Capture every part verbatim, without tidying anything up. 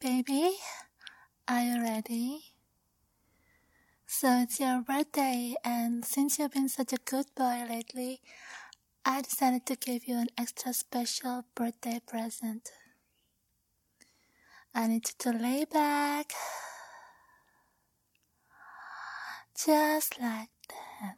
baby. Are you ready? So it's your birthday, and since you've been such a good boy lately, I decided to give you an extra special birthday present. I need you to lay back, just like that.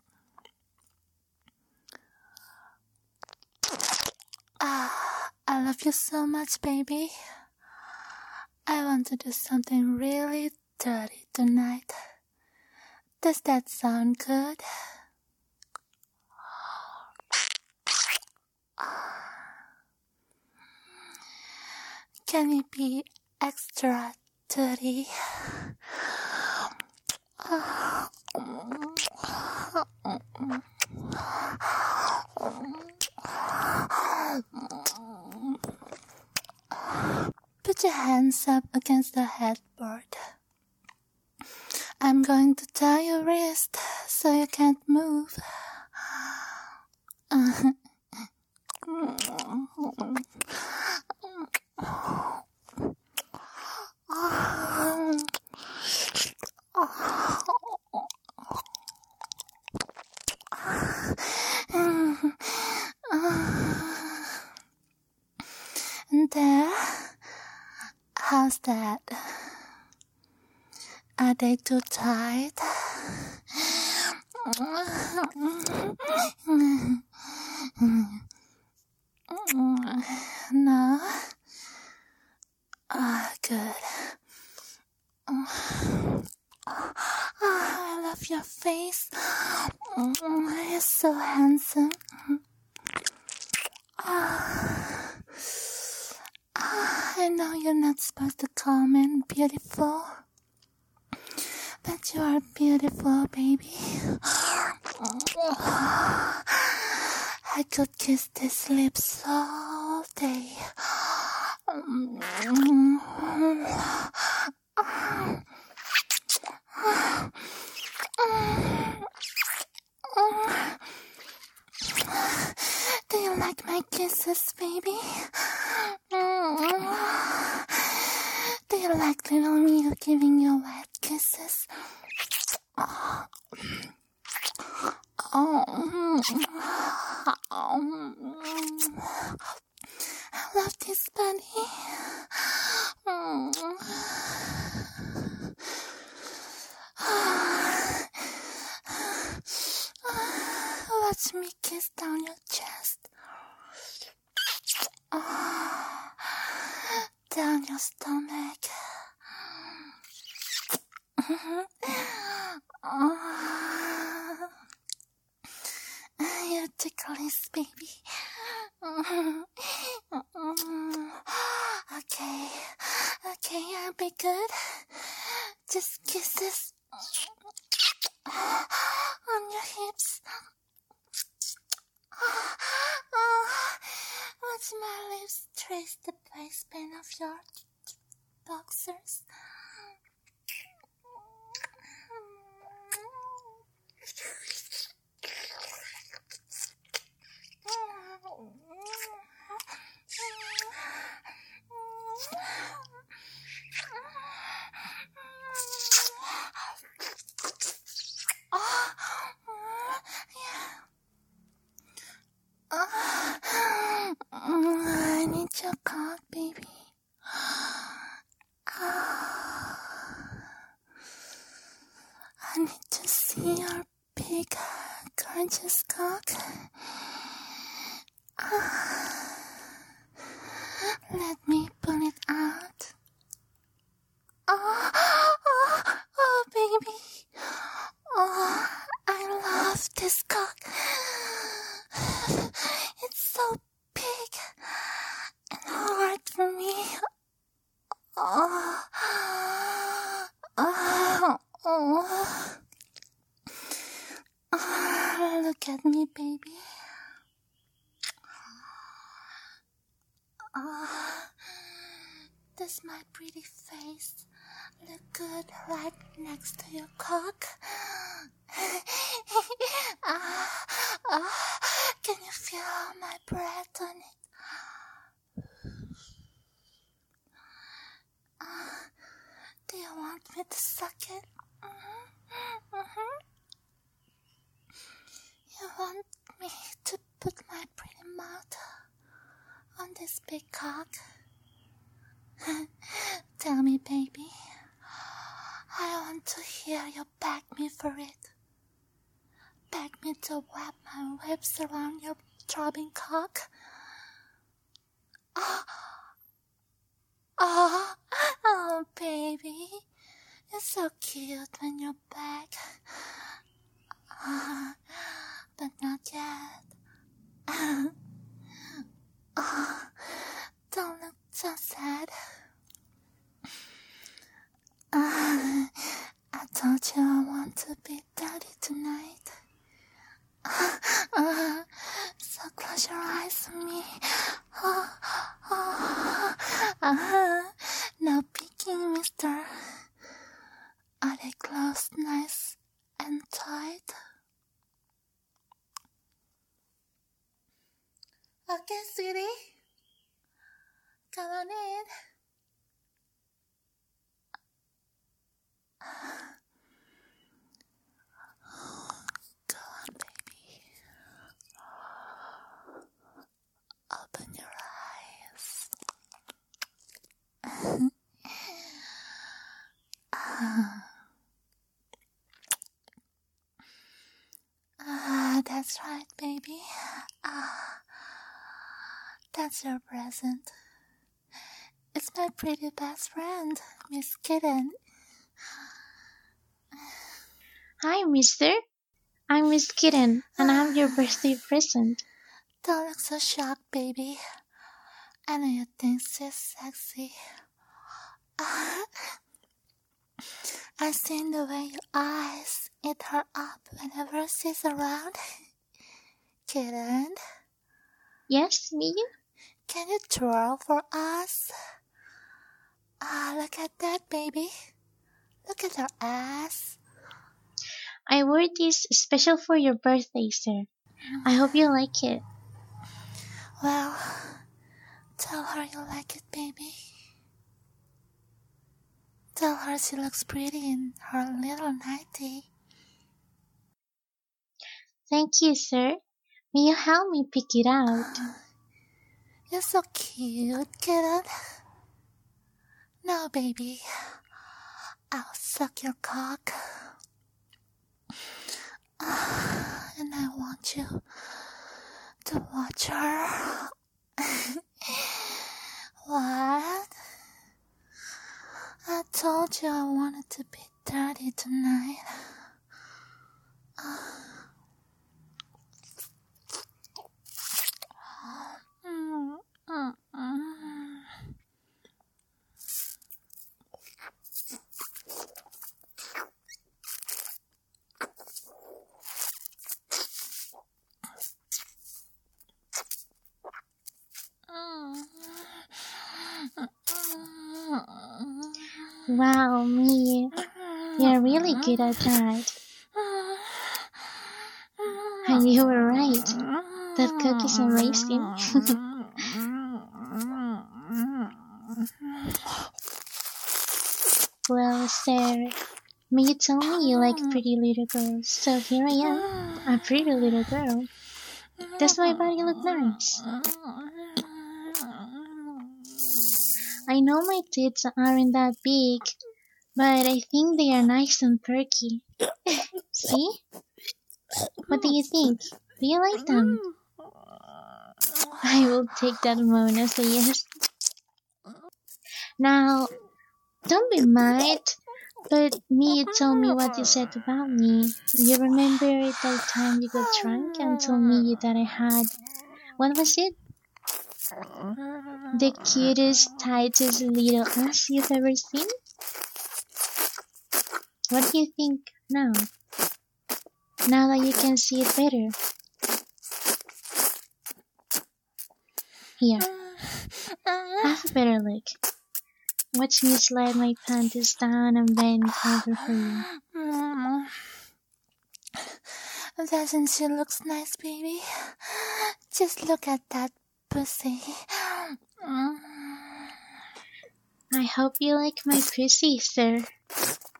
Ah, I love you so much, baby. I want to do something really dirty tonight. Does that sound good? Can it be extra dirty? Put your hands up against the headboard. I'm going to tie your wrist so you can't move. There, how's that? Are they too tight? No? Ah, oh, good. Oh, I love your face. You're so handsome. Ah, I know you're not supposed to call me beautiful, but you are beautiful, baby. I could kiss these lips all day. Do you like my kisses, baby? Do you like little me giving you wet kisses? Oh. Oh. I love this bunny. Watch me kiss down your chest. Oh, down your stomach. Oh, you're ticklish, baby. Okay, okay, I'll be good. Just kisses on your hips. Watch my lips trace the waistband of your boxers. I need your cock, baby. I need to see your big, gorgeous cock. Let me pull it out. Oh, oh, oh, baby. Oh, I love this cock. It's so big and hard for me. Oh, oh, oh. Oh, look at me, baby. Oh, does my pretty face look good right next to your cock? Ah, ah, can you feel my breath on it? Ah. me to suck it? Mm-hmm. Mm-hmm. You want me to put my pretty mouth on this big cock? Tell me, baby. I want to hear you beg me for it. Beg me to wrap my lips around your throbbing cock. Oh, oh, oh, baby. You're so cute when you're back. Uh, but not yet. Oh, don't look so sad. Uh, I told you I want to be daddy tonight. Uh, uh, so close your eyes on me. Uh, uh, uh, no peeking, mister. Are they closed nice and tight? Okay, sweetie. Come on in. Go on, baby. Open your eyes. Ah, ah, that's right, baby. Ah, that's your present. It's my pretty best friend, Miss Kitten. Hi, mister. I'm Miss Kitten, and I'm your birthday present. Don't look so shocked, baby. I know you think she's sexy. Ah, I've seen the way your eyes eat her up whenever she's around. Kitten, Yes, me? can you twirl for us? Ah, look at that, baby. Look at her ass. I wore this special for your birthday, sir. I hope you like it. Well, tell her you like it, baby. Tell her she looks pretty in her little nightie. Thank you, sir. May you help me pick it out? You're so cute, kitten. Now, baby, I'll suck your cock. And I want you to watch her. What? I told you I wanted to be dirty tonight. Mm, mm, mm. Wow, me. You're really good at that. And you were right. That cook is amazing. Well, sir, may you tell me you like pretty little girls? So here I am, a pretty little girl. Does my body look nice? I know my tits aren't that big, but I think they are nice and perky. See? What do you think? Do you like them? I will take that moan as a yes. Now, don't be mad, but me, you told me what you said about me. You remember that time you got drunk and told me that I had, what was it? The cutest, tightest little ass you've ever seen? What do you think now? Now that you can see it better. Here, have a better look. Watch me slide my panties down and bend over for you. Doesn't she look nice, baby? Just look at that pussy. I hope you like my pussy, sir.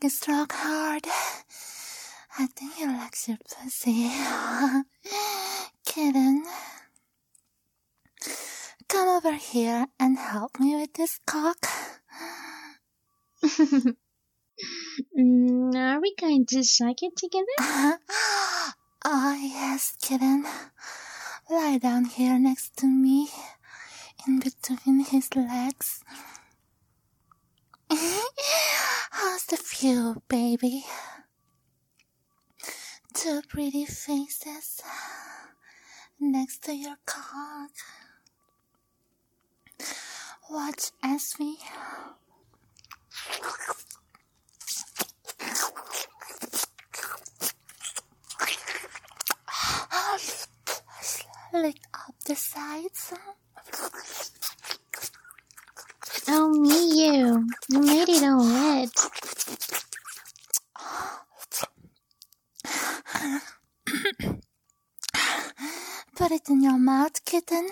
cock is struck hard. I think he likes your pussy. Kitten, come over here and help me with this cock. mm, are we going to suck it together? Oh yes, kitten. Lie down here next to me, in between his legs. How's the view, baby? Two pretty faces next to your cock. Watch as we lick up the sides. Oh, me, you. You made it all wet. Put it in your mouth, kitten.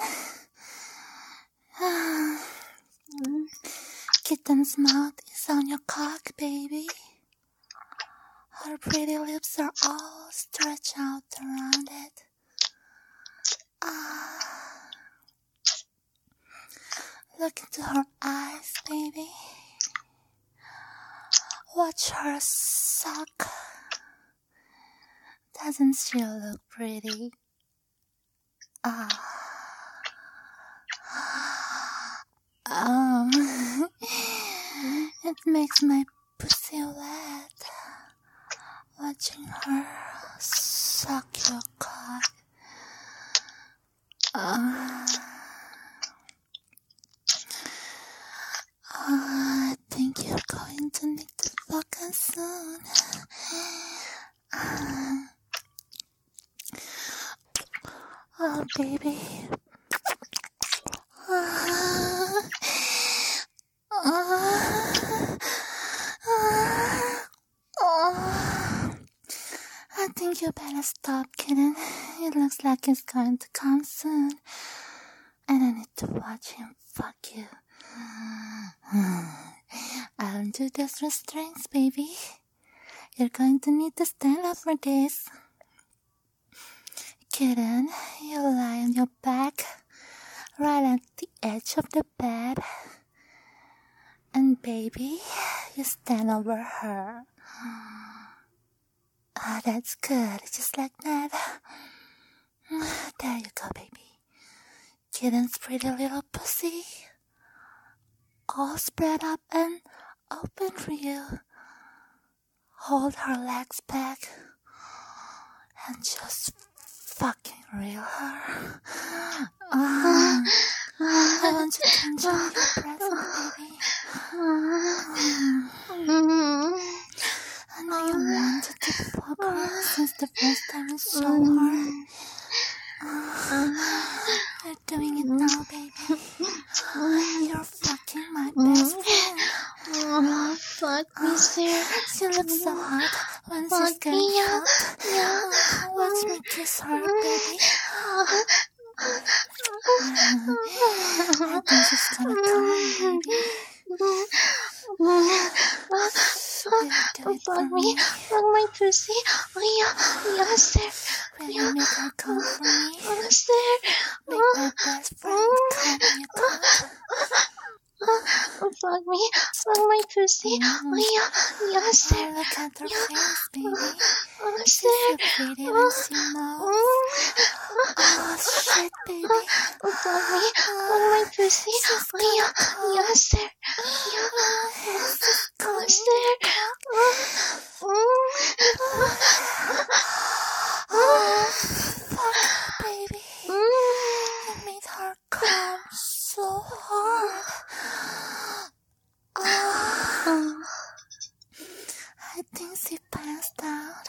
Kitten's mouth is on your cock, baby. Her pretty lips are all stretched out around it. Ah. Look into her eyes, baby. Watch her suck. Doesn't she look pretty? Ah. Um, it makes my pussy wet. Watching her suck your cock. Ah. I think you're going to need to fuck us soon. Oh, baby. Uh, uh, uh, I think you better stop, kitten. It looks like it's going to come soon. And I need to watch him fuck you. I don't do those restraints, baby. You're going to need to stand up for this. Kitten, you lie on your back, right at the edge of the bed. And baby, you stand over her. Ah, oh, that's good, just like that. There you go, baby. Kitten's pretty little pussy, all spread up and open for you. Hold her legs back and just fucking reel her. Uh, I want you to enjoy your present, baby. Uh, I know you wanted to fuck her since the first time you saw her. Uh, you're doing it now, baby. You're fucking my best friend. Oh, fuck me, sir. She looks so hot when Fuck she's getting me, yeah. fucked. Yeah. Uh, watch me kiss her, baby. I think she's gonna come, baby. Will you do it for Fuck me? me. Fuck my pussy. Oh, yeah. Yeah, sir. Will you make her come for me? Oh, sir. Make my best friend come in your cock. Oh, fuck me. Fuck my pussy. Oh, yeah. Yeah, Oh, sir. look at her face, baby. Oh, She's sir. so pretty when she moves. Oh, shit, baby. Oh, fuck me. Fuck my pussy. Oh, yeah. Yeah, sir. Yeah. Oh, sir. Oh, fuck, baby. You made her come so hard. Oh, I think she passed out.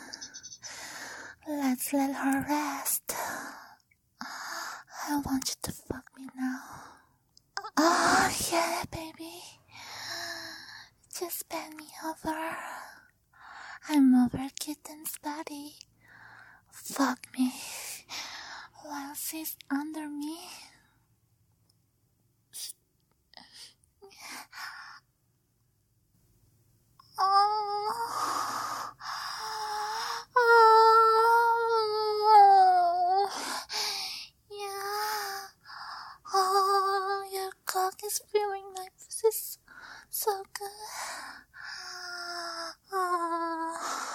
Let's let her rest. I want you to fuck me now. Oh, yeah, baby. Just bend me over. I'm over Kitten's body. Fuck me while she's under me. Oh. Oh. Yeah. Oh, your cock is feeling like this is so good. Oh.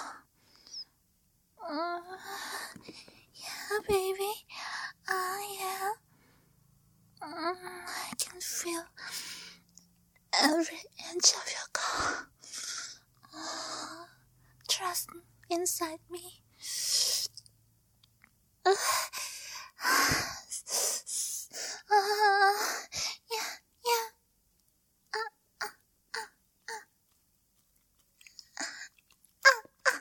Uh, yeah, baby. Uh, yeah. Mm, I can feel every inch of your cock. Oh, trust me, inside me. Uh, uh, yeah, yeah. Uh, uh, uh, uh, uh, uh.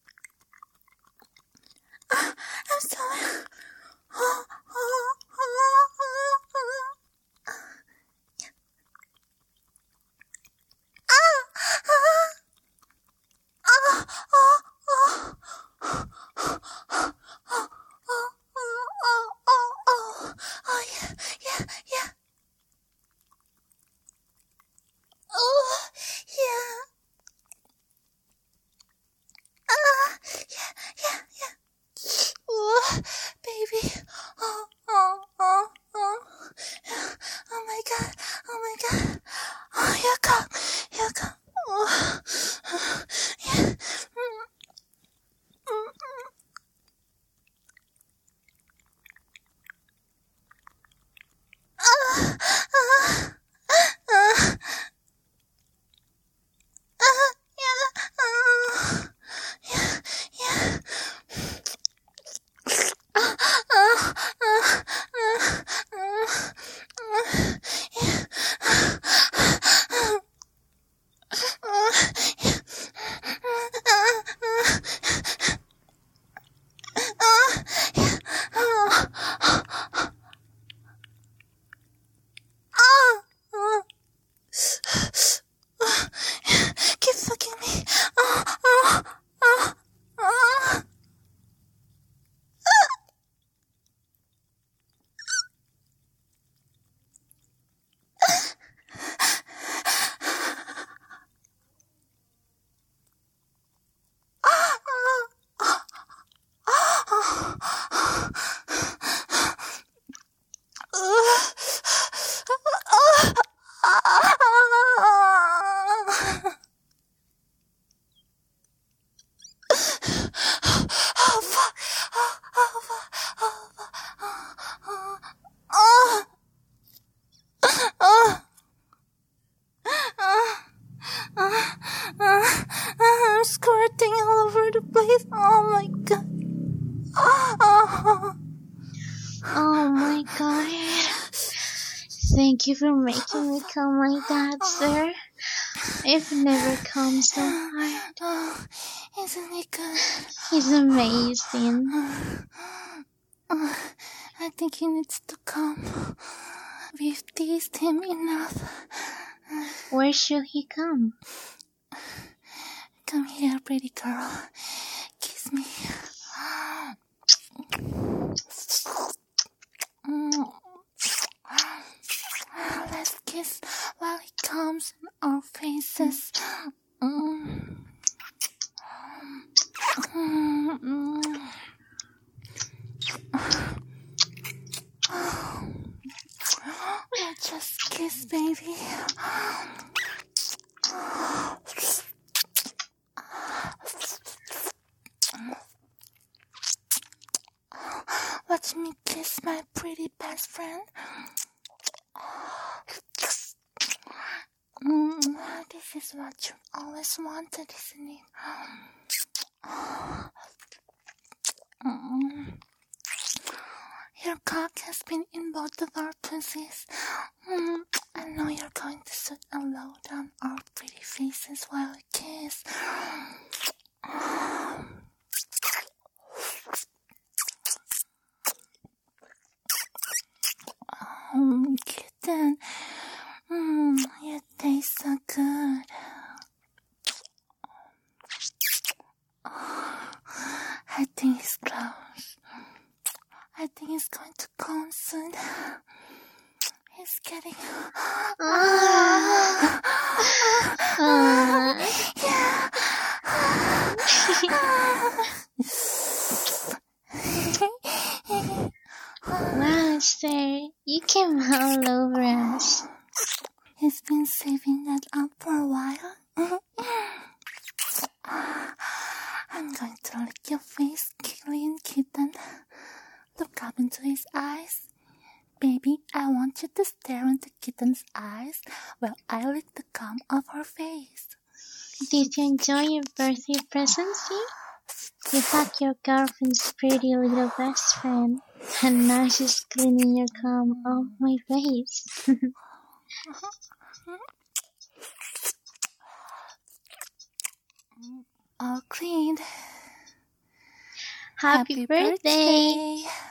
Uh, I'm sorry. Oh, oh, oh, oh, oh. Ah, ah, ah, ah, ah. Oh, oh, oh, oh, oh, oh, yeah, yeah, yeah. Oh, yeah. Ah, yeah, yeah, yeah. Oh, baby. Oh, oh, oh, oh. Oh my God. Oh my God. Oh, your cock. Your cock. Oh, yeah. Mm, mm, mm. Ah, ah, ah, ah, yeah. Ah, yeah, yeah. Ah, ah, ah, ah, ah, ah, yeah. Keep fucking me. Oh, oh, oh, oh. Oh, fuck. Oh, oh, fuck. Oh, fuck. Oh, oh, oh, oh, oh, oh, I'm squirting all over the place. Oh my God. Oh, Oh my God. Thank you for making me come like that, sir. I've never come so hard. oh, isn't it good? He's amazing. Oh, I think he needs to come. We've teased him enough. Where should he come? Come here, pretty girl. Kiss me. Mm. Let's kiss while he comes in our faces. Mm. Mm. Let's just kiss, baby. Watch me kiss my pretty best friend. Mm, this is what you always wanted, isn't it? Mm. Your cock has been in both of our pussies. Mm, I know you're going to sit and low down our pretty faces while we kiss. Oh, kitten. Mm, you taste so good. I think he's close. I think he's going to come soon. It's getting... Ah. Ah. Wow, sir, you came all over us. He's been saving that up for a while. I'm going to lick your face, Killian Kitten. Look up into his eyes. Baby, I want you to stare into Kitten's eyes while I lick the cum off her face. Did you enjoy your birthday present, see? You thought your girlfriend's pretty little best friend, and now she's cleaning your cum off my face. All cleaned. Happy, Happy birthday. birthday!